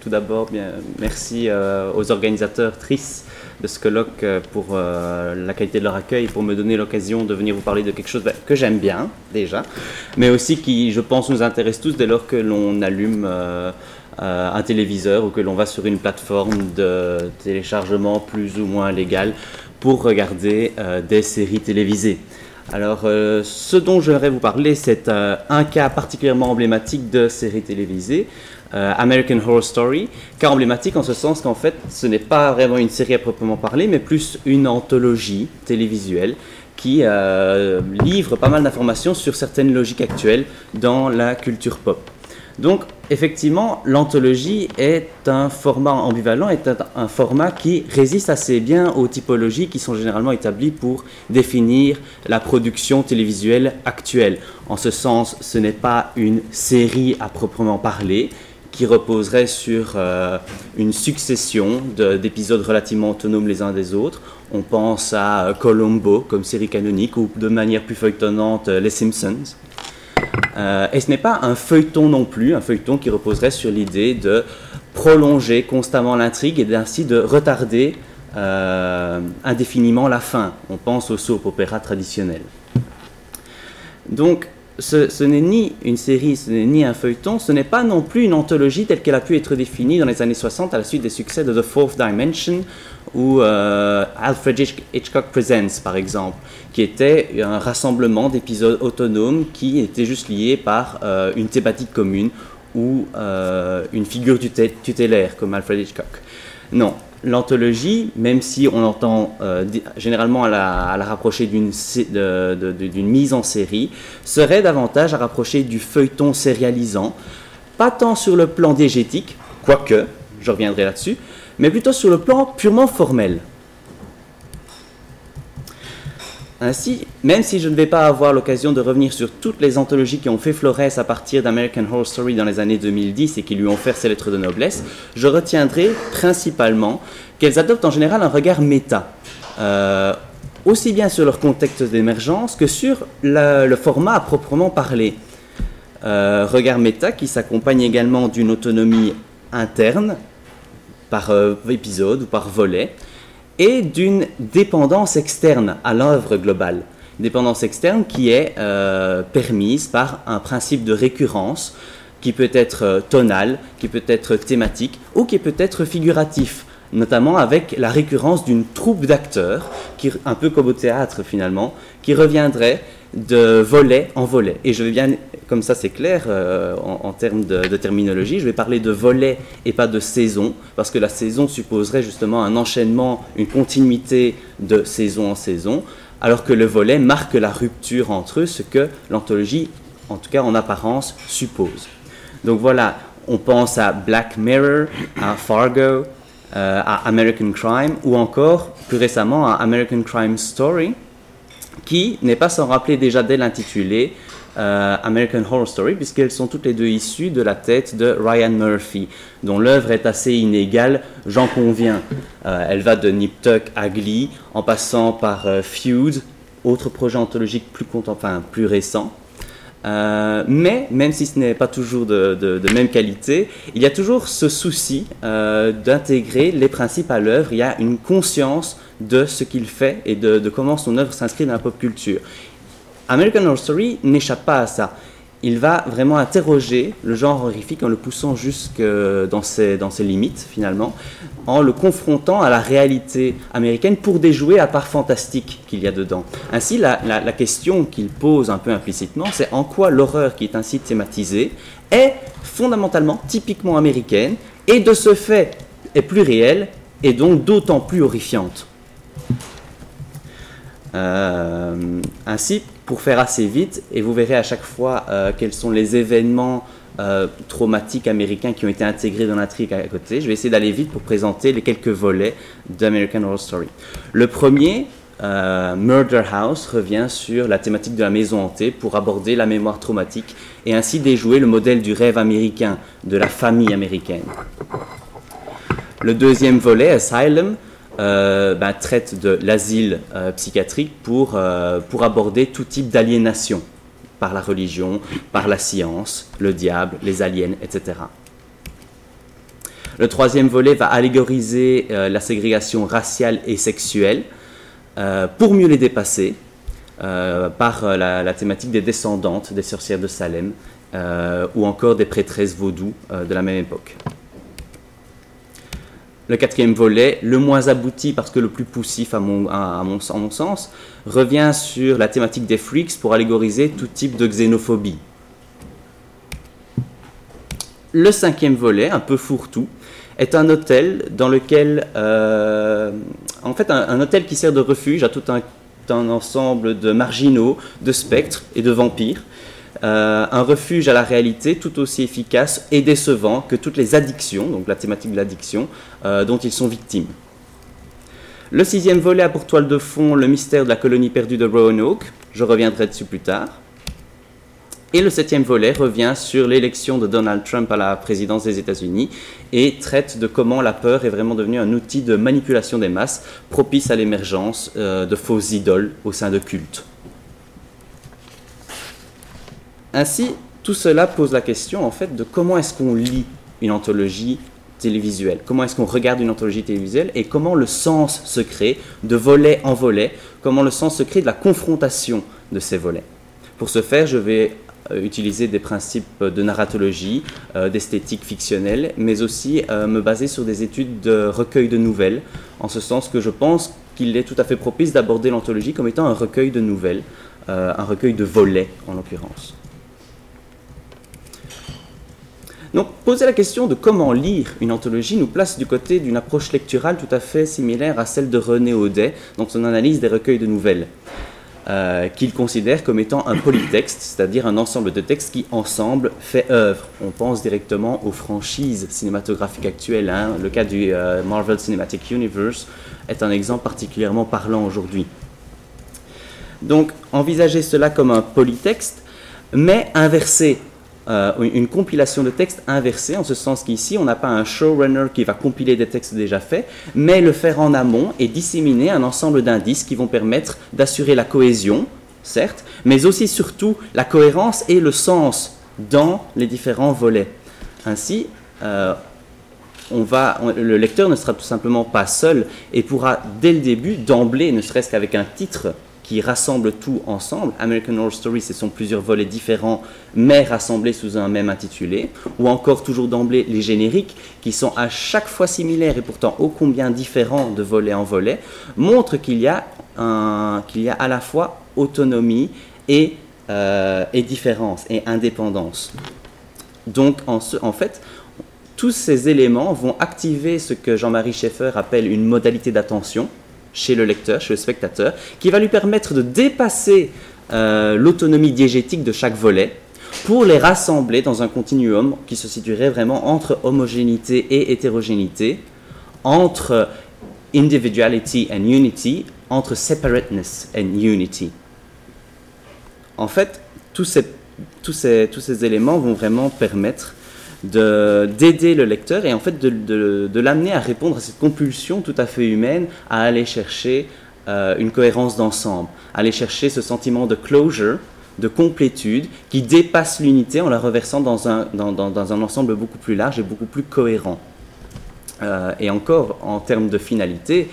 tout d'abord, merci aux organisateurs TRIS de ce colloque pour la qualité de leur accueil, pour me donner l'occasion de venir vous parler de quelque chose que j'aime bien déjà, mais aussi qui, je pense, nous intéresse tous dès lors que l'on allume un téléviseur ou que l'on va sur une plateforme de téléchargement plus ou moins légale pour regarder des séries télévisées. Alors, ce dont j'aimerais vous parler, c'est un cas particulièrement emblématique de série télévisée, American Horror Story. Cas emblématique en ce sens qu'en fait, ce n'est pas vraiment une série à proprement parler, mais plus une anthologie télévisuelle qui livre pas mal d'informations sur certaines logiques actuelles dans la culture pop. Donc, effectivement, l'anthologie est un format ambivalent, est un format qui résiste assez bien aux typologies qui sont généralement établies pour définir la production télévisuelle actuelle. En ce sens, ce n'est pas une série à proprement parler qui reposerait sur une succession d'épisodes relativement autonomes les uns des autres. On pense à Columbo comme série canonique ou de manière plus feuilletonnante Les Simpsons. Et ce n'est pas un feuilleton non plus, un feuilleton qui reposerait sur l'idée de prolonger constamment l'intrigue et ainsi de retarder indéfiniment la fin. On pense au soap opéra traditionnel. Donc, ce n'est ni une série, ce n'est ni un feuilleton, ce n'est pas non plus une anthologie telle qu'elle a pu être définie dans les années 60 à la suite des succès de The Fourth Dimension ou Alfred Hitchcock Presents, par exemple, qui était un rassemblement d'épisodes autonomes qui étaient juste liés par une thématique commune ou une figure tutélaire, comme Alfred Hitchcock. Non, l'anthologie, même si on entend généralement à la rapprocher d'une mise en série, serait davantage à rapprocher du feuilleton sérialisant, pas tant sur le plan diégétique, quoique, je reviendrai là-dessus, mais plutôt sur le plan purement formel. Ainsi, même si je ne vais pas avoir l'occasion de revenir sur toutes les anthologies qui ont fait florès à partir d'American Horror Story dans les années 2010 et qui lui ont offert ses lettres de noblesse, je retiendrai principalement qu'elles adoptent en général un regard méta, aussi bien sur leur contexte d'émergence que sur le format à proprement parler. Regard méta qui s'accompagne également d'une autonomie interne, par épisode ou par volet, et d'une dépendance externe à l'œuvre globale. Dépendance externe qui est permise par un principe de récurrence qui peut être tonal, qui peut être thématique ou qui peut être figuratif, notamment avec la récurrence d'une troupe d'acteurs, un peu comme au théâtre finalement, qui reviendrait de volet en volet. Et je vais bien, comme ça c'est clair en termes de terminologie, je vais parler de volet et pas de saison, parce que la saison supposerait justement un enchaînement, une continuité de saison en saison, alors que le volet marque la rupture entre eux, ce que l'anthologie, en tout cas en apparence, suppose. Donc voilà, on pense à Black Mirror, à Fargo, à American Crime, ou encore, plus récemment, à American Crime Story, qui n'est pas sans rappeler déjà dès l'intitulé American Horror Story, puisqu'elles sont toutes les deux issues de la tête de Ryan Murphy, dont l'œuvre est assez inégale, j'en conviens. Elle va de Nip Tuck à Glee, en passant par Feud, autre projet anthologique plus récent. Mais même si ce n'est pas toujours de même qualité, il y a toujours ce souci d'intégrer les principes à l'œuvre. Il y a une conscience de ce qu'il fait et de comment son œuvre s'inscrit dans la pop culture. American Horror Story n'échappe pas à ça. Il va vraiment interroger le genre horrifique en le poussant jusque dans ses limites, finalement, en le confrontant à la réalité américaine pour déjouer la part fantastique qu'il y a dedans. Ainsi, la question qu'il pose un peu implicitement, c'est en quoi l'horreur qui est ainsi thématisée est fondamentalement, typiquement américaine, et de ce fait est plus réelle, et donc d'autant plus horrifiante. Ainsi, pour faire assez vite, et vous verrez à chaque fois quels sont les événements traumatiques américains qui ont été intégrés dans l'intrigue à côté, je vais essayer d'aller vite pour présenter les quelques volets d'American Horror Story. Le premier, Murder House, revient sur la thématique de la maison hantée pour aborder la mémoire traumatique et ainsi déjouer le modèle du rêve américain, de la famille américaine. Le deuxième volet, Asylum, traite de l'asile psychiatrique pour aborder tout type d'aliénation par la religion, par la science, le diable, les aliens, etc. Le troisième volet va allégoriser la ségrégation raciale et sexuelle pour mieux les dépasser par la thématique des descendantes des sorcières de Salem ou encore des prêtresses vaudou de la même époque. Le quatrième volet, le moins abouti parce que le plus poussif à mon sens, revient sur la thématique des freaks pour allégoriser tout type de xénophobie. Le cinquième volet, un peu fourre-tout, est un hôtel dans lequel, en fait, un hôtel qui sert de refuge à tout un ensemble de marginaux, de spectres et de vampires. Un refuge à la réalité tout aussi efficace et décevant que toutes les addictions, donc la thématique de l'addiction, dont ils sont victimes. Le sixième volet a pour toile de fond le mystère de la colonie perdue de Roanoke, je reviendrai dessus plus tard. Et le septième volet revient sur l'élection de Donald Trump à la présidence des États-Unis et traite de comment la peur est vraiment devenue un outil de manipulation des masses propice à l'émergence de fausses idoles au sein de cultes. Ainsi, tout cela pose la question en fait de comment est-ce qu'on lit une anthologie télévisuelle, comment est-ce qu'on regarde une anthologie télévisuelle et comment le sens se crée de volet en volet, comment le sens se crée de la confrontation de ces volets. Pour ce faire, je vais utiliser des principes de narratologie, d'esthétique fictionnelle, mais aussi me baser sur des études de recueil de nouvelles, en ce sens que je pense qu'il est tout à fait propice d'aborder l'anthologie comme étant un recueil de nouvelles, un recueil de volets en l'occurrence. Donc, poser la question de comment lire une anthologie nous place du côté d'une approche lecturale tout à fait similaire à celle de René Audet dans son analyse des recueils de nouvelles, qu'il considère comme étant un polytexte, c'est-à-dire un ensemble de textes qui, ensemble, fait œuvre. On pense directement aux franchises cinématographiques actuelles. Le cas du Marvel Cinematic Universe est un exemple particulièrement parlant aujourd'hui. Donc, envisager cela comme un polytexte, mais inversé. Une compilation de textes inversée, en ce sens qu'ici, on n'a pas un showrunner qui va compiler des textes déjà faits, mais le faire en amont et disséminer un ensemble d'indices qui vont permettre d'assurer la cohésion, certes, mais aussi surtout la cohérence et le sens dans les différents volets. Ainsi, le lecteur ne sera tout simplement pas seul et pourra, dès le début, d'emblée, ne serait-ce qu'avec un titre qui rassemble tout ensemble. American Horror Story, ce sont plusieurs volets différents, mais rassemblés sous un même intitulé, ou encore toujours d'emblée les génériques, qui sont à chaque fois similaires et pourtant ô combien différents de volet en volet, montrent qu'il y a à la fois autonomie et différence et indépendance. Donc en fait, tous ces éléments vont activer ce que Jean-Marie Schaeffer appelle une modalité d'attention, chez le lecteur, chez le spectateur, qui va lui permettre de dépasser l'autonomie diégétique de chaque volet pour les rassembler dans un continuum qui se situerait vraiment entre homogénéité et hétérogénéité, entre individuality and unity, entre separateness and unity. En fait, tous ces éléments vont vraiment permettre d'aider le lecteur et en fait de l'amener à répondre à cette compulsion tout à fait humaine à aller chercher une cohérence d'ensemble, aller chercher ce sentiment de closure, de complétude qui dépasse l'unité en la reversant dans un ensemble beaucoup plus large et beaucoup plus cohérent. Et encore, en termes de finalité,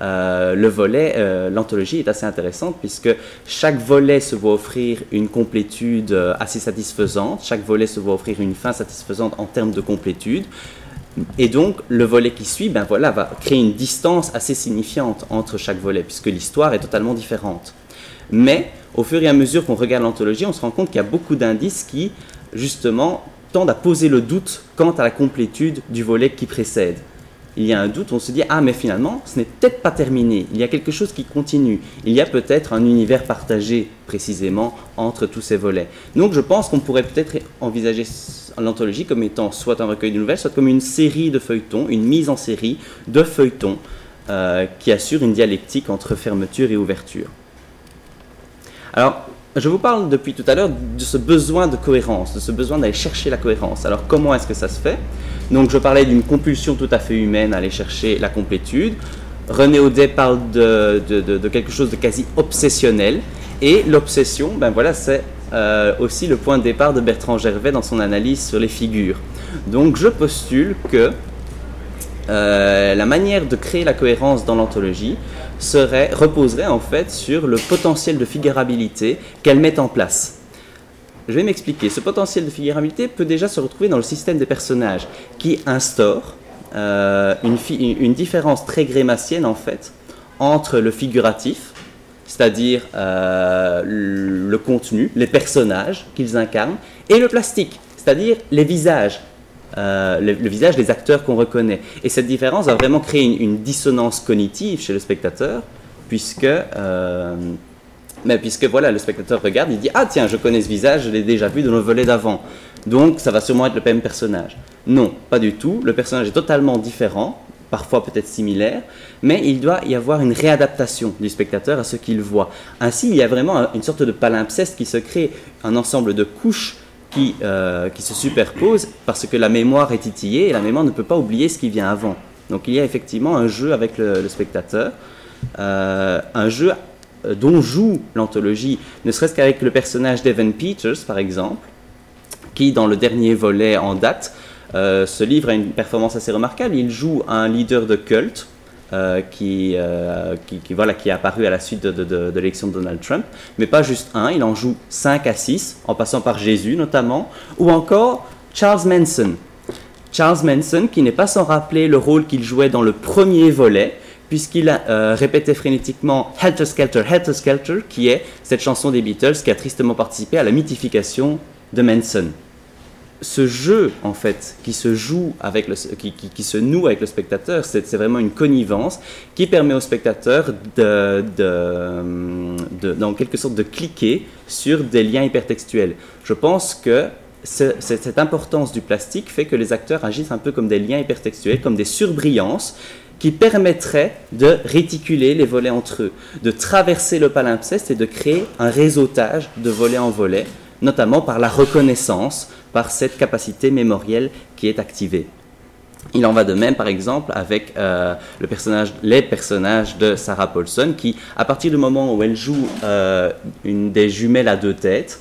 l'anthologie est assez intéressante puisque chaque volet se voit offrir une complétude assez satisfaisante, chaque volet se voit offrir une fin satisfaisante en termes de complétude, et donc le volet qui suit va créer une distance assez signifiante entre chaque volet puisque l'histoire est totalement différente. Mais au fur et à mesure qu'on regarde l'anthologie, on se rend compte qu'il y a beaucoup d'indices qui justement tendent à poser le doute quant à la complétude du volet qui précède. Il y a un doute, on se dit « Ah, mais finalement, ce n'est peut-être pas terminé. Il y a quelque chose qui continue. Il y a peut-être un univers partagé, précisément, entre tous ces volets. » Donc, je pense qu'on pourrait peut-être envisager l'anthologie comme étant soit un recueil de nouvelles, soit comme une série de feuilletons, une mise en série de feuilletons qui assure une dialectique entre fermeture et ouverture. Alors, je vous parle depuis tout à l'heure de ce besoin de cohérence, de ce besoin d'aller chercher la cohérence. Alors, comment est-ce que ça se fait ? Donc, je parlais d'une compulsion tout à fait humaine à aller chercher la complétude. René Audet parle de quelque chose de quasi obsessionnel. Et l'obsession, c'est aussi le point de départ de Bertrand Gervais dans son analyse sur les figures. Donc, je postule que la manière de créer la cohérence dans l'anthologie reposerait en fait sur le potentiel de figurabilité qu'elle met en place. Je vais m'expliquer. Ce potentiel de figurabilité peut déjà se retrouver dans le système des personnages qui instaure une différence très grémassienne en fait entre le figuratif, c'est-à-dire le contenu, les personnages qu'ils incarnent, et le plastique, c'est-à-dire les visages, le visage des acteurs qu'on reconnaît. Et cette différence va vraiment créer une dissonance cognitive chez le spectateur, puisque voilà, le spectateur regarde, il dit « Ah tiens, je connais ce visage, je l'ai déjà vu dans le volet d'avant, donc ça va sûrement être le même personnage. » Non, pas du tout, le personnage est totalement différent, parfois peut-être similaire, mais il doit y avoir une réadaptation du spectateur à ce qu'il voit. Ainsi, il y a vraiment une sorte de palimpseste qui se crée, un ensemble de couches qui se superposent parce que la mémoire est titillée et la mémoire ne peut pas oublier ce qui vient avant. Donc il y a effectivement un jeu avec le spectateur, un jeu dont joue l'anthologie, ne serait-ce qu'avec le personnage d'Evan Peters, par exemple, qui, dans le dernier volet en date, se livre à une performance assez remarquable. Il joue un leader de culte qui est apparu à la suite de l'élection de Donald Trump, mais pas juste un, il en joue 5 à 6, en passant par Jésus notamment, ou encore Charles Manson. Charles Manson, qui n'est pas sans rappeler le rôle qu'il jouait dans le premier volet, puisqu'il répétait frénétiquement Helter Skelter, Helter Skelter, qui est cette chanson des Beatles qui a tristement participé à la mythification de Manson. Ce jeu, en fait, qui se noue avec le spectateur, c'est vraiment une connivence qui permet au spectateur en quelque sorte, de cliquer sur des liens hypertextuels. Je pense que cette importance du plastique fait que les acteurs agissent un peu comme des liens hypertextuels, comme des surbrillances, qui permettraient de réticuler les volets entre eux, de traverser le palimpseste et de créer un réseautage de volet en volet, notamment par la reconnaissance, par cette capacité mémorielle qui est activée. Il en va de même, par exemple, avec les personnages de Sarah Paulson, qui, à partir du moment où elle joue une des jumelles à deux têtes,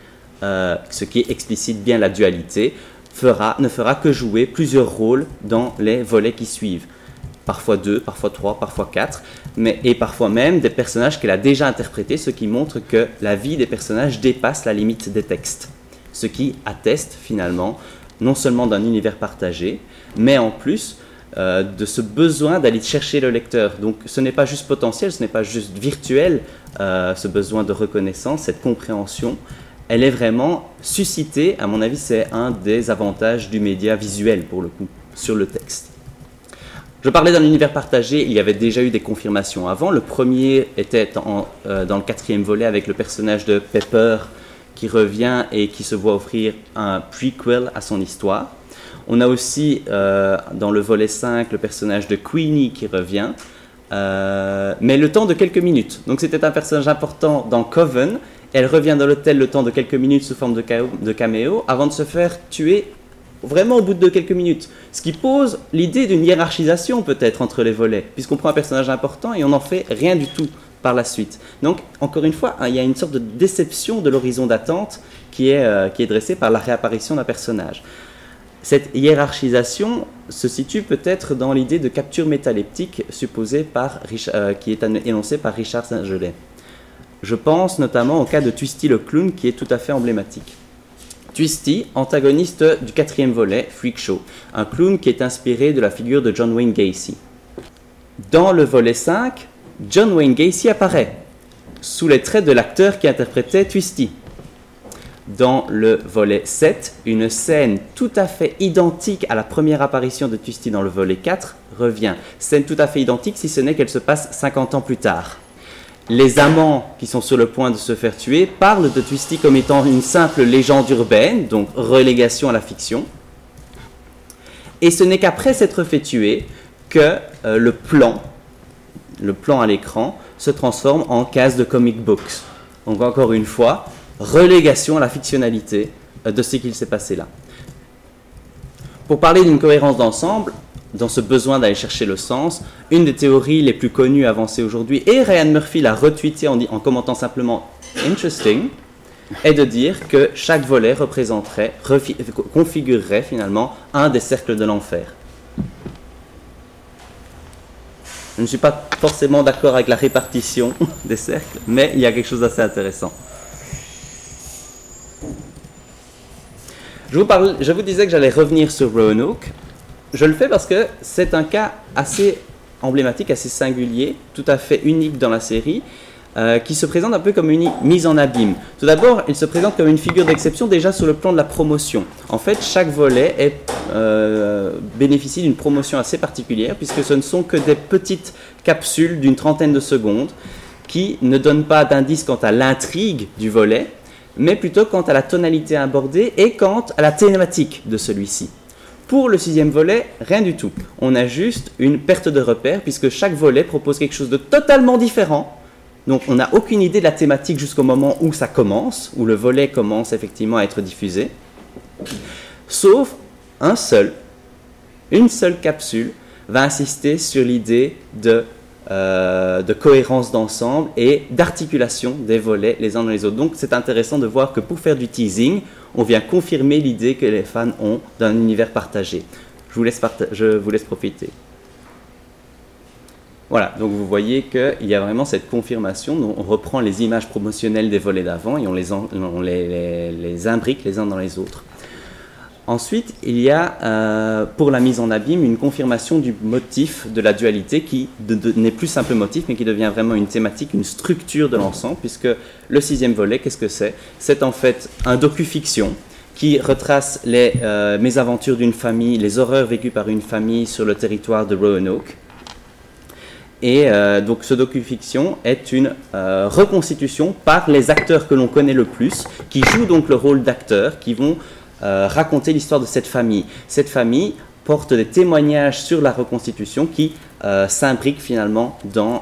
ce qui explicite bien la dualité, ne fera que jouer plusieurs rôles dans les volets qui suivent. Parfois 2, parfois 3, parfois 4, et parfois même des personnages qu'elle a déjà interprétés, ce qui montre que la vie des personnages dépasse la limite des textes. Ce qui atteste finalement non seulement d'un univers partagé, mais en plus de ce besoin d'aller chercher le lecteur. Donc ce n'est pas juste potentiel, ce n'est pas juste virtuel, ce besoin de reconnaissance, cette compréhension, elle est vraiment suscitée, à mon avis c'est un des avantages du média visuel pour le coup, sur le texte. Je parlais d'un univers partagé, il y avait déjà eu des confirmations avant. Le premier était dans le 4e volet avec le personnage de Pepper qui revient et qui se voit offrir un prequel à son histoire. On a aussi dans le volet 5 le personnage de Queenie qui revient, mais le temps de quelques minutes. Donc c'était un personnage important dans Coven. Elle revient dans l'hôtel le temps de quelques minutes sous forme de caméo avant de se faire tuer vraiment au bout de quelques minutes. Ce qui pose l'idée d'une hiérarchisation peut-être entre les volets, puisqu'on prend un personnage important et on n'en fait rien du tout par la suite. Donc, encore une fois, il y a une sorte de déception de l'horizon d'attente qui est dressée par la réapparition d'un personnage. Cette hiérarchisation se situe peut-être dans l'idée de capture métaleptique supposée qui est énoncée par Richard Saint-Gelais. Je pense notamment au cas de Twisty le clown qui est tout à fait emblématique. Twisty, antagoniste du 4e volet, Freak Show, un clown qui est inspiré de la figure de John Wayne Gacy. Dans le volet 5, John Wayne Gacy apparaît, sous les traits de l'acteur qui interprétait Twisty. Dans le volet 7, une scène tout à fait identique à la première apparition de Twisty dans le volet 4 revient. Scène tout à fait identique si ce n'est qu'elle se passe 50 ans plus tard. Les amants qui sont sur le point de se faire tuer parlent de Twisty comme étant une simple légende urbaine, donc relégation à la fiction. Et ce n'est qu'après s'être fait tuer que le plan à l'écran se transforme en case de comic books. Donc encore une fois, relégation à la fictionnalité de ce qu'il s'est passé là. Pour parler d'une cohérence d'ensemble, dans ce besoin d'aller chercher le sens, une des théories les plus connues avancées aujourd'hui, et Ryan Murphy l'a retweeté en commentant simplement « interesting », est de dire que chaque volet configurerait finalement un des cercles de l'enfer. Je ne suis pas forcément d'accord avec la répartition des cercles, mais il y a quelque chose d'assez intéressant. Je vous disais que j'allais revenir sur Roanoke. Je le fais parce que c'est un cas assez emblématique, assez singulier, tout à fait unique dans la série, qui se présente un peu comme une mise en abîme. Tout d'abord, il se présente comme une figure d'exception déjà sur le plan de la promotion. En fait, chaque volet bénéficie d'une promotion assez particulière, puisque ce ne sont que des petites capsules d'une trentaine de secondes qui ne donnent pas d'indice quant à l'intrigue du volet, mais plutôt quant à la tonalité abordée et quant à la thématique de celui-ci. Pour le 6e volet, rien du tout. On a juste une perte de repère, puisque chaque volet propose quelque chose de totalement différent. Donc on n'a aucune idée de la thématique jusqu'au moment où ça commence, où le volet commence effectivement à être diffusé. Sauf une seule capsule va insister sur l'idée de cohérence d'ensemble et d'articulation des volets les uns dans les autres. Donc c'est intéressant de voir que pour faire du teasing, on vient confirmer l'idée que les fans ont d'un univers partagé. Je vous laisse profiter. Voilà, donc vous voyez qu'il y a vraiment cette confirmation. On reprend les images promotionnelles des volets d'avant et on les imbrique les uns dans les autres. Ensuite, il y a, pour la mise en abîme, une confirmation du motif de la dualité qui n'est plus simple motif, mais qui devient vraiment une thématique, une structure de l'ensemble, puisque le 6e volet, qu'est-ce que c'est? C'est en fait un docu-fiction qui retrace les mésaventures d'une famille, les horreurs vécues par une famille sur le territoire de Roanoke. Et donc ce docu-fiction est une reconstitution par les acteurs que l'on connaît le plus, qui jouent donc le rôle d'acteurs, qui vont raconter l'histoire de cette famille. Cette famille porte des témoignages sur la reconstitution qui s'imbriquent finalement dans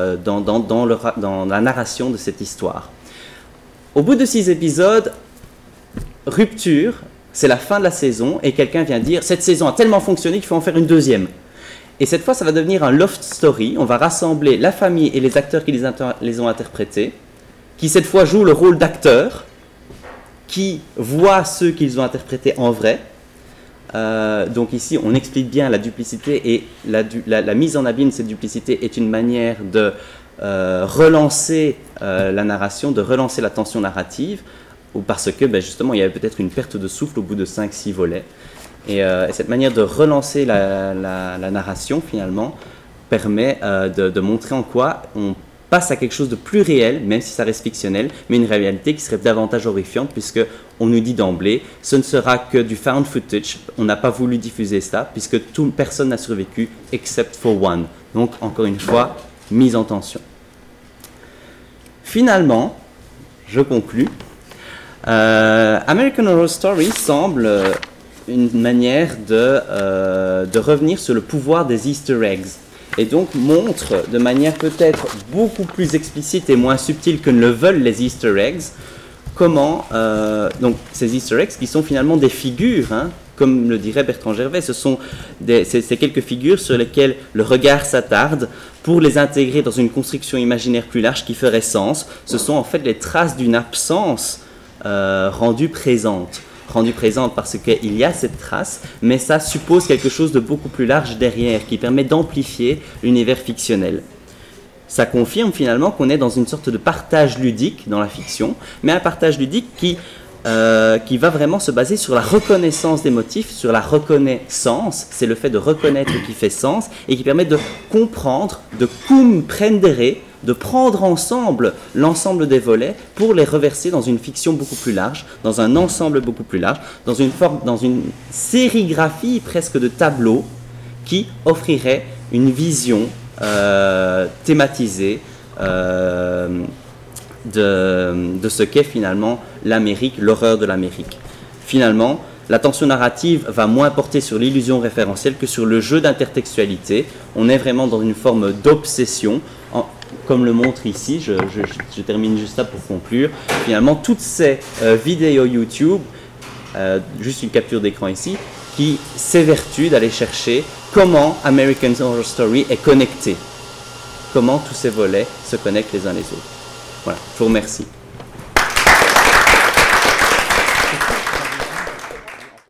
la narration de cette histoire. Au bout de 6 épisodes, rupture, c'est la fin de la saison et quelqu'un vient dire « Cette saison a tellement fonctionné qu'il faut en faire une deuxième ». Et cette fois, ça va devenir un loft story. On va rassembler la famille et les acteurs qui les ont interprétés, qui cette fois jouent le rôle d'acteurs, qui voient ceux qu'ils ont interprétés en vrai. Donc ici, on explique bien la duplicité et la mise en abîme de cette duplicité est une manière de relancer la narration, de relancer la tension narrative, ou parce que justement, il y avait peut-être une perte de souffle au bout de 5-6 volets. Et cette manière de relancer la narration, finalement, permet de montrer en quoi on passe à quelque chose de plus réel, même si ça reste fictionnel, mais une réalité qui serait davantage horrifiante, puisqu'on nous dit d'emblée, ce ne sera que du found footage, on n'a pas voulu diffuser ça, puisque personne n'a survécu, except for one. Donc, encore une fois, mise en tension. Finalement, je conclus, American Horror Story semble une manière de revenir sur le pouvoir des Easter eggs et donc montre de manière peut-être beaucoup plus explicite et moins subtile que ne le veulent les Easter eggs comment donc ces Easter eggs qui sont finalement des figures, comme le dirait Bertrand Gervais, c'est quelques figures sur lesquelles le regard s'attarde pour les intégrer dans une construction imaginaire plus large qui ferait sens. Ce sont en fait les traces d'une absence rendue présente parce qu'il y a cette trace, mais ça suppose quelque chose de beaucoup plus large derrière, qui permet d'amplifier l'univers fictionnel. Ça confirme finalement qu'on est dans une sorte de partage ludique dans la fiction, mais un partage ludique qui va vraiment se baser sur la reconnaissance des motifs, sur la reconnaissance, c'est le fait de reconnaître qui fait sens, et qui permet de comprendre, de comprendere, de prendre ensemble l'ensemble des volets pour les reverser dans une fiction beaucoup plus large, dans un ensemble beaucoup plus large, dans une sérigraphie presque de tableaux qui offrirait une vision thématisée de ce qu'est finalement l'Amérique, l'horreur de l'Amérique. Finalement, la tension narrative va moins porter sur l'illusion référentielle que sur le jeu d'intertextualité. On est vraiment dans une forme d'obsession. Comme le montre ici, je termine juste là pour conclure, finalement toutes ces vidéos YouTube, juste une capture d'écran ici, qui s'évertuent d'aller chercher comment American Horror Story est connecté, comment tous ces volets se connectent les uns les autres. Voilà, je vous remercie.